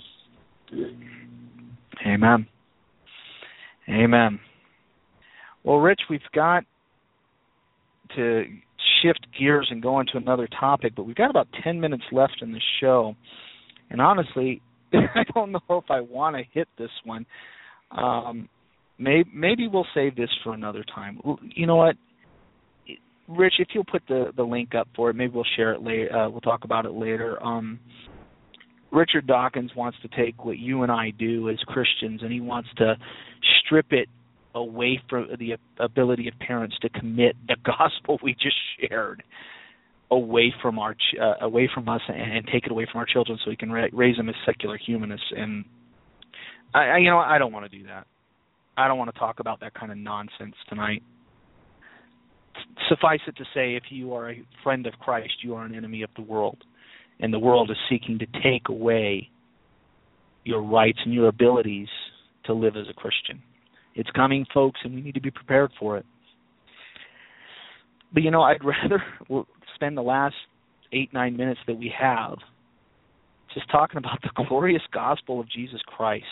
Amen. Amen. Well, Rich, we've got to shift gears and go into another topic, but we've got about ten minutes left in the show. And honestly, I don't know if I want to hit this one. Um, maybe, maybe we'll save this for another time. You know what? Rich, if you'll put the, the link up for it, maybe we'll share it later. Uh, we'll talk about it later. Um, Richard Dawkins wants to take what you and I do as Christians, and he wants to strip it away from the ability of parents to commit the gospel we just shared away from our uh, away from us and, and take it away from our children, so we can ra- raise them as secular humanists. And I, I, you know, I don't want to do that. I don't want to talk about that kind of nonsense tonight. Suffice it to say, if you are a friend of Christ, you are an enemy of the world, and the world is seeking to take away your rights and your abilities to live as a Christian. It's coming, folks, and we need to be prepared for it. But, you know, I'd rather spend the last eight, nine minutes that we have just talking about the glorious gospel of Jesus Christ.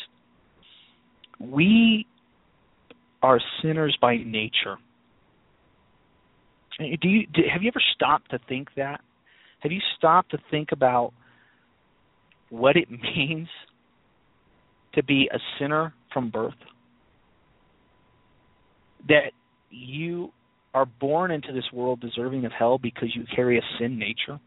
We are sinners by nature. Do you do, have you ever stopped to think that? Have you stopped to think about what it means to be a sinner from birth? That you are born into this world deserving of hell because you carry a sin nature?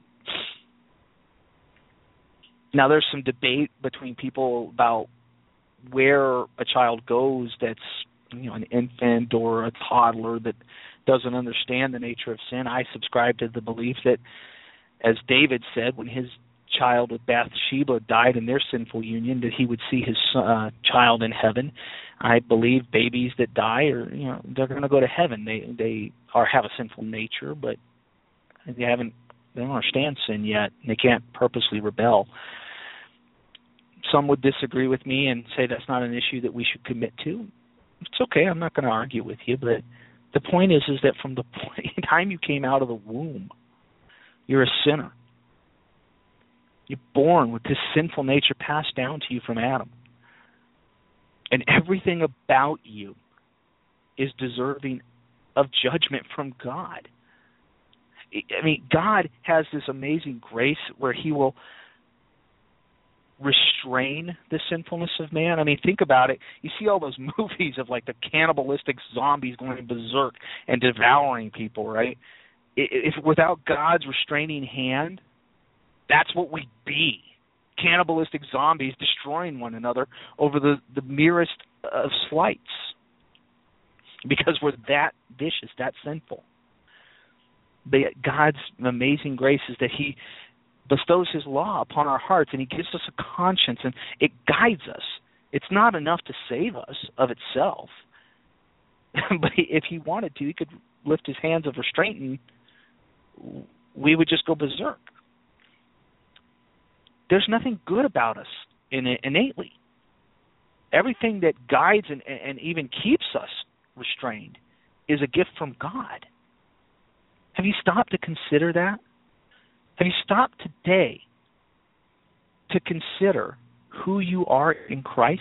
Now, there's some debate between people about where a child goes that's, you know, an infant or a toddler that doesn't understand the nature of sin. I subscribe to the belief that, as David said, when his child with Bathsheba died in their sinful union, that he would see his uh, child in heaven. I believe babies that die are, you know, they're going to go to heaven. They they are have a sinful nature, but they haven't they don't understand sin yet. They can't purposely rebel. Some would disagree with me and say that's not an issue that we should commit to. It's okay. I'm not going to argue with you, but the point is, is that from the point, time you came out of the womb, you're a sinner. You're born with this sinful nature passed down to you from Adam. And everything about you is deserving of judgment from God. I mean, God has this amazing grace where he will restrain the sinfulness of man. I mean, think about it. You see all those movies of like the cannibalistic zombies going berserk and devouring people, right? If without God's restraining hand, that's what we'd be. Cannibalistic zombies destroying one another over the, the merest of slights because we're that vicious, that sinful. But God's amazing grace is that he bestows his law upon our hearts, and he gives us a conscience, and it guides us. It's not enough to save us of itself. But if he wanted to, he could lift his hands of restraint, and we would just go berserk. There's nothing good about us in it innately. Everything that guides and, and even keeps us restrained is a gift from God. Have you stopped to consider that? Have you stopped today to consider who you are in Christ?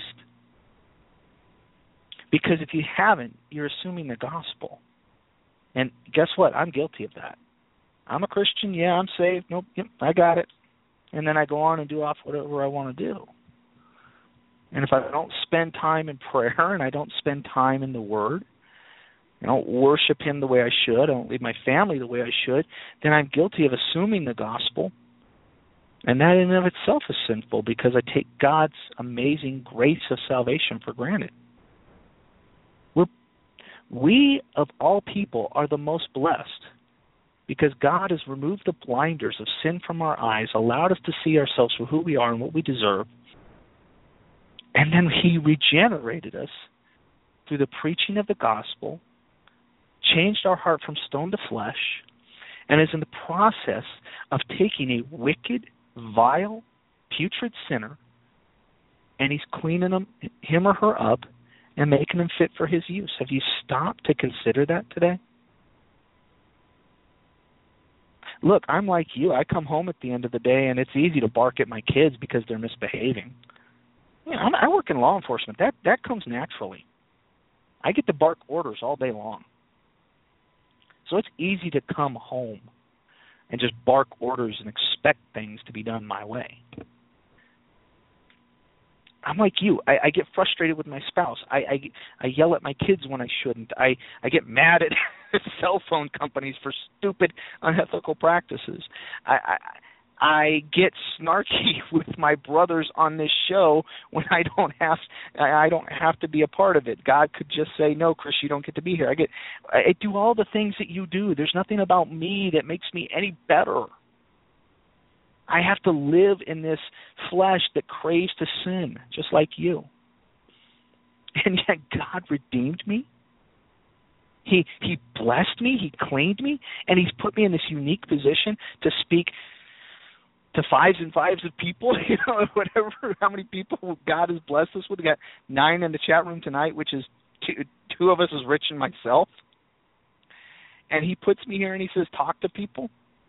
Because if you haven't, you're assuming the gospel. And guess what? I'm guilty of that. I'm a Christian. Yeah, I'm saved. Nope, yep, I got it. And then I go on and do off whatever I want to do. And if I don't spend time in prayer and I don't spend time in the Word, I don't worship him the way I should, I don't lead my family the way I should, then I'm guilty of assuming the gospel. And that in and of itself is sinful because I take God's amazing grace of salvation for granted. We're, we, of all people, are the most blessed because God has removed the blinders of sin from our eyes, allowed us to see ourselves for who we are and what we deserve, and then he regenerated us through the preaching of the gospel, changed our heart from stone to flesh, and is in the process of taking a wicked, vile, putrid sinner, and he's cleaning him, him or her up and making them fit for his use. Have you stopped to consider that today? Look, I'm like you. I come home at the end of the day, and it's easy to bark at my kids because they're misbehaving. You know, I work in law enforcement. That that comes naturally. I get to bark orders all day long. So it's easy to come home and just bark orders and expect things to be done my way. I'm like you. I, I get frustrated with my spouse. I, I I yell at my kids when I shouldn't. I, I get mad at cell phone companies for stupid, unethical practices. I, I I get snarky with my brothers on this show when I don't have I don't have to be a part of it. God could just say, "No, Chris, you don't get to be here." I get I do all the things that you do. There's nothing about me that makes me any better. I have to live in this flesh that craves to sin, just like you. And yet God redeemed me. He He blessed me. He claimed me, and He's put me in this unique position to speak to fives and fives of people, you know, whatever, how many people God has blessed us with. We got nine in the chat room tonight, which is two, two of us is Rich and myself. And He puts me here and He says, talk to people.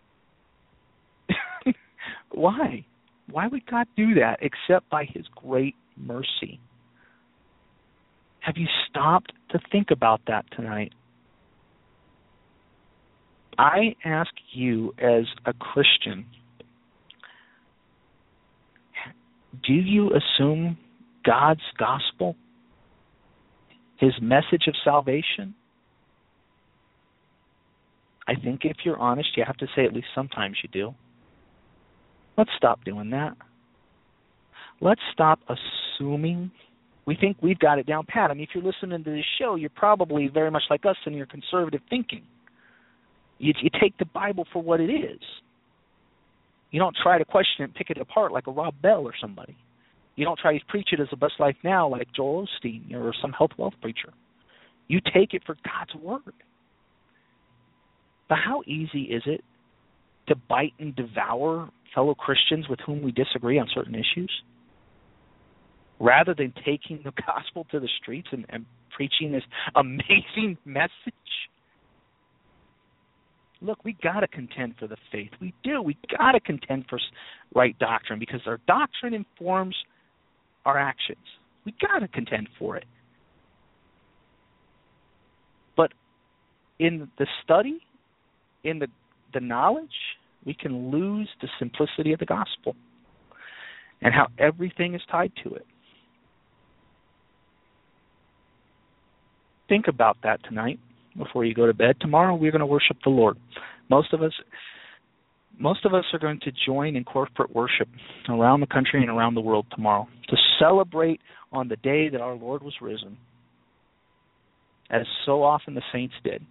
Why? Why would God do that except by His great mercy? Have you stopped to think about that tonight? I ask you as a Christian, do you assume God's gospel, His message of salvation? I think if you're honest, you have to say at least sometimes you do. Let's stop doing that. Let's stop assuming. We think we've got it down pat. I mean, if you're listening to this show, you're probably very much like us in your conservative thinking. You, you take the Bible for what it is. You don't try to question it, pick it apart like a Rob Bell or somebody. You don't try to preach it as a best life now like Joel Osteen or some health wealth preacher. You take it for God's word. But how easy is it to bite and devour fellow Christians with whom we disagree on certain issues, rather than taking the gospel to the streets and, and preaching this amazing message? Look, we got to contend for the faith. We do. We got to contend for right doctrine because our doctrine informs our actions. We got to contend for it. But in the study, in the the knowledge, we can lose the simplicity of the gospel and how everything is tied to it. Think about that tonight before you go to bed. Tomorrow we're going to worship the Lord. Most of us most of us are going to join in corporate worship around the country and around the world tomorrow to celebrate on the day that our Lord was risen, as so often the saints did.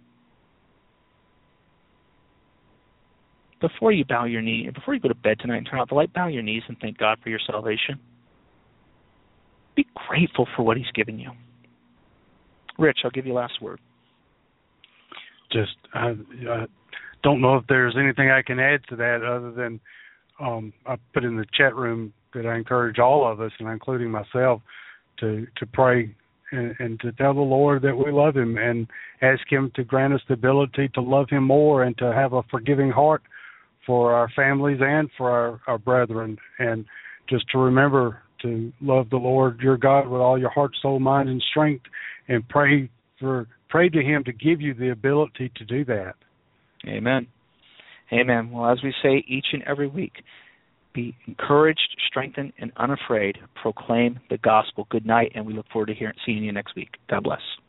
Before you bow your knee, before you go to bed tonight and turn out the light, bow your knees and thank God for your salvation. Be grateful for what He's given you. Rich, I'll give you last word. Just, I, I don't know if there's anything I can add to that other than um, I put in the chat room that I encourage all of us, and including myself, to, to pray and, and to tell the Lord that we love Him and ask Him to grant us the ability to love Him more and to have a forgiving heart for our families and for our, our brethren, and just to remember to love the Lord your God with all your heart, soul, mind, and strength, and pray for pray to Him to give you the ability to do that. Amen. Amen. Well, as we say each and every week, be encouraged, strengthened, and unafraid. Proclaim the gospel. Good night, and we look forward to hearing, seeing you next week. God bless.